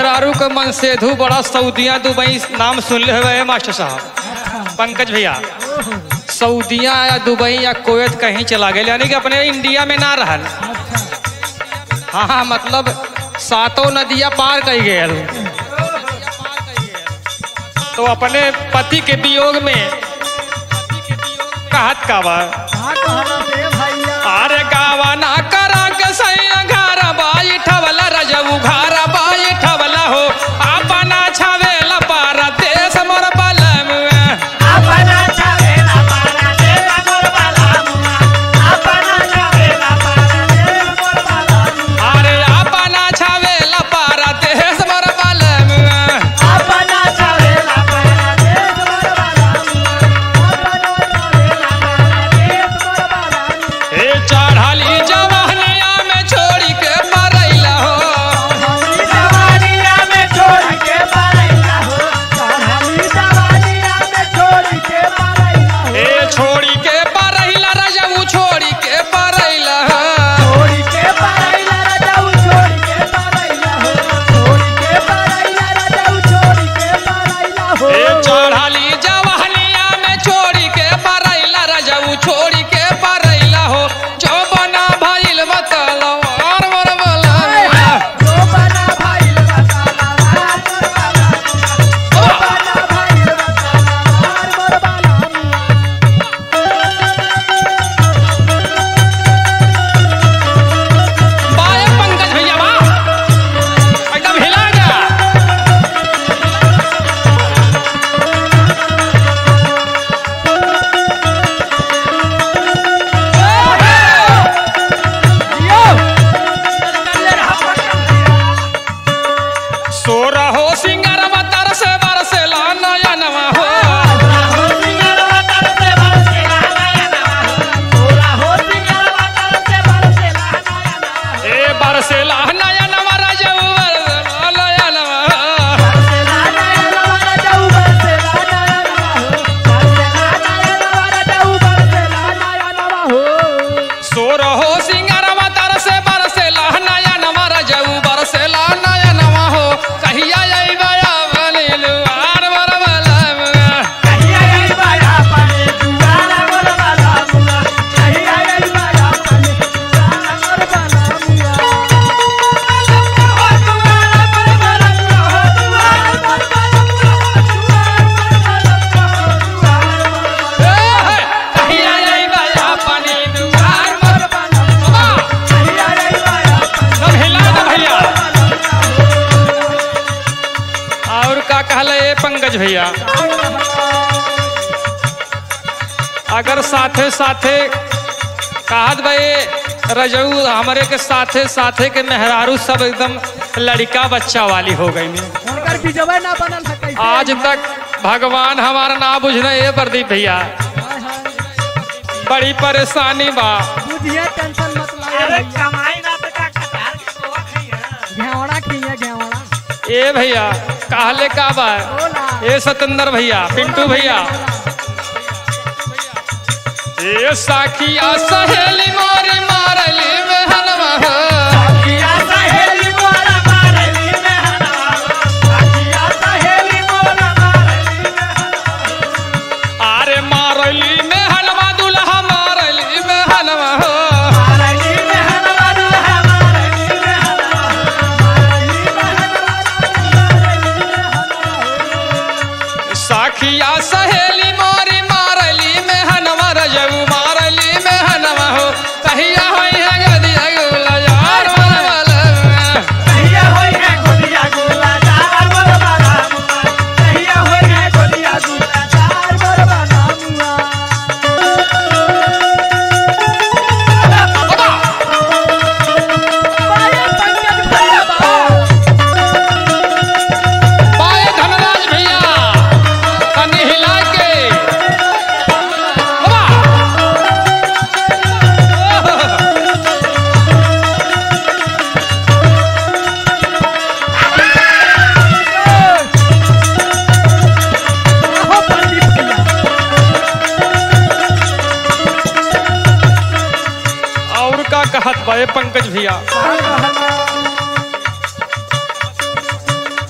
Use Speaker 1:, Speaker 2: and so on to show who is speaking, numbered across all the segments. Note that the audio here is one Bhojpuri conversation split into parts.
Speaker 1: मेहरारू का मन सेधु बड़ा सऊदिया दुबई नाम सुन ले हुए मास्टर साहब पंकज भैया। सऊदिया या दुबई या कुवैत कहीं चला गए, यानी कि अपने इंडिया में ना रहल। हाँ हाँ, मतलब सातों नदियाँ पार कर गए। तो अपने पति के वियोग में कहत का बा अरे गावा ना करा के सैया घर बाई ठवला रजऊ घर बाई ठवला हो अपना छवेला पारा देश मोर बलम
Speaker 2: अपना छवेला पारा देश मोर बलम अपना छवेला पारा देश मोर बलम
Speaker 1: अरे अपना छवेला पारा देश मोर बलम
Speaker 2: अपना छवेला पारा देश मोर बलम अपना छवेला पारा देश मोर बलम
Speaker 1: ए चढ़ाली जवानिया में छोड़ी के परैला हो
Speaker 2: जवानिया में छोड़ के परैला हो चढ़ाली जवानिया में छोड़ के परैला हो
Speaker 1: ए छोड़ी के परैला रजऊ छोड़ी के परैला
Speaker 2: छोड़ के परैला राजाऊ छोड़ के परैला हो छोड़ के परैला राजाऊ छोड़ के परैला हो
Speaker 1: ए चढ़ाली जवानिया में छोड़ी के परैला रजऊ छोड़ी के परैला हो जो बना भइल बतलवार मोर बलम
Speaker 2: जो बना भइल बतलवार मोर बलम जो बना भइल बतलवार मोर बलम
Speaker 1: बाए पंकज भैया बा एकदम हिला गया। सो रहो सिंगर मतर से बरसेला नयनवा हो ए बरसेला नयनवा रजऊ बरसेला नयनवा सो रहो सिंगर मतर से बरसेला नयनवा रजऊ बरसेला नयनवा हो कहिया अइबा बनिलुआर मोर बलम कहिया अइबा बनिलुआर मोर सब हिला दे भैया। और का कहले ए पंकज भैया अगर साथे साथे कहत भाई रजऊ हमारे के साथे साथे के मेहरारू सब एकदम लड़का बच्चा वाली हो गई। आज तक भगवान हमारा ना बुझने ये प्रदीप भैया बड़ी परेशानी बा।
Speaker 2: टेंशन मत
Speaker 3: अरे कमाई ना तो का कटार के तो खइया
Speaker 2: घेवड़ा खिया घेवड़ा
Speaker 1: ए भैया कहले का बा ए सतेंद्र भैया पिंटू भैया ए साखिया सहेली मोरी मारली बहनवा हो
Speaker 2: सखिया सहेली मोरा मारली मेहनवा सखिया सहेली मोरा मारली मेहनवा
Speaker 1: अरे मारली मेहनवा दुल्हा मारली मेहनवा हो
Speaker 2: मारली मेहनवा दुल्हा मारली मेहनवा मारली मेहनवा
Speaker 1: साखिया सहेली मोरी मारली मेहनवा रजऊ मारली मेहनवा हो कहिया होई है गदिया गुला यार मोर बलम
Speaker 2: कहिया होई है गोदिया गोला चार मोर बालामुआ कहिया होई है गोदिया गोला चार मोर बालामुआ बाया पंकज भैया बा
Speaker 1: पाए धनराज भैया कनी हिला के बाबा
Speaker 2: हो पंडित भैया
Speaker 1: और का कहत बा ए पंकज भैया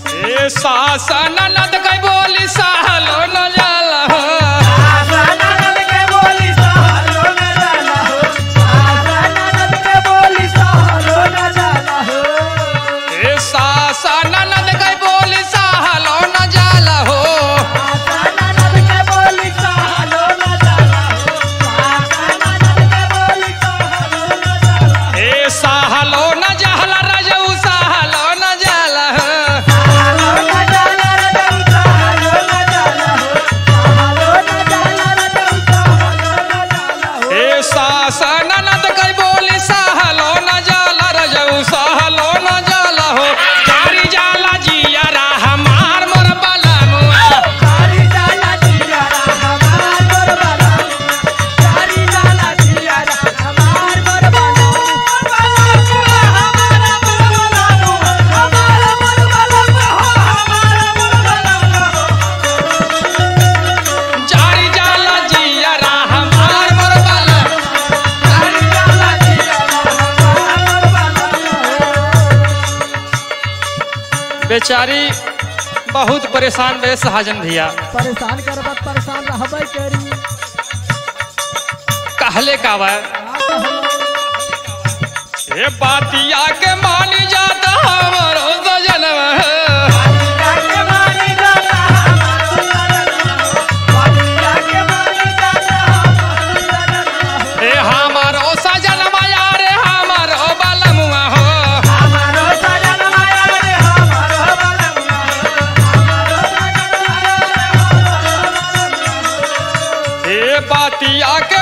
Speaker 1: ए सास ननद के बोली सहलो न जाला हो
Speaker 2: ननद के बोली सहलो न जाला हो ननद के बोली सहलो न जाला हो
Speaker 1: ए सास ननद के बोली सहलो न जाला हो
Speaker 2: ननद के बोली सहलो न जाला हो ननद के बोली सहलो न जाला
Speaker 1: ए सहलो न जाला रजऊ सहलो न जाला हो
Speaker 2: सहलो न जाला रजऊ सहलो न जाला हो सहलो न जाला रजऊ सहलो न जाला हो
Speaker 1: ए सास ननद के बोली सहलो न जाला रजऊ सहलो न जाला हो तारी जाला जियरा हमार मोर बलमुआ
Speaker 2: सारी जाला जियारा हमार मोर बाला सारी जाला जियारा हमार मोर बाला हमारा मोर बाला हमारा मोर बाला हमारा मोर बाला
Speaker 1: जारी जाला जियरा हमार मोर बलमुआ
Speaker 2: सारी जाला जियारा हमार मोर बाला
Speaker 1: बेचारी बहुत परेशान बे सहाजन भैया
Speaker 2: परेशान करबत परेशान रहबै करी
Speaker 1: कहले कावा ए बातिया के मानी जाता हमारो सजनवा
Speaker 2: के मानी जाता हमारो के मानी जाता हमारो
Speaker 1: ए हमारो सजनवा यारे हमारो बलमुआ हो
Speaker 2: हमारो सजन माया रे हमारो बलमुआ हमारो सजन माया रे हमारो
Speaker 1: ए बातिया